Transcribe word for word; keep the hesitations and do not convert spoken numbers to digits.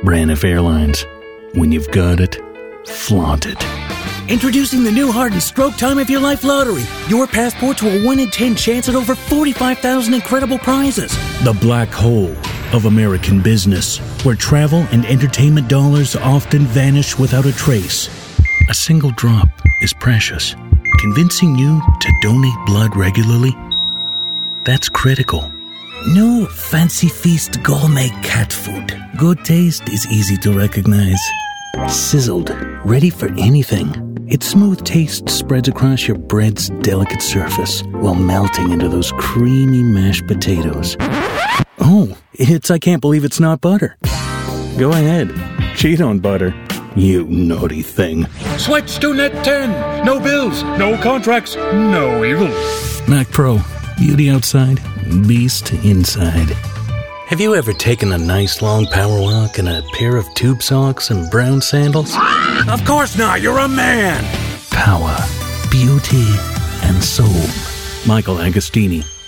Braniff Airlines. When you've got it, flaunt it. Introducing the new Heart and Stroke Time of Your Life Lottery. Your passport to a one in ten chance at over forty-five thousand incredible prizes. The black hole of American business, where travel and entertainment dollars often vanish without a trace. A single drop is precious. Convincing you to donate blood regularly? That's critical. New Fancy Feast gourmet cat food. Good taste is easy to recognize. Sizzled, ready for anything. Its smooth taste spreads across your bread's delicate surface while melting into those creamy mashed potatoes. Oh, it's I can't believe it's not butter. Go ahead, cheat on butter, you naughty thing. Switch to Net ten. No bills, no contracts, no evil. Mac Pro, beauty outside, beast inside. Have you ever taken a nice long power walk in a pair of tube socks and brown sandals? Of course not, you're a man. Power, beauty, and soul. Michael Agostini.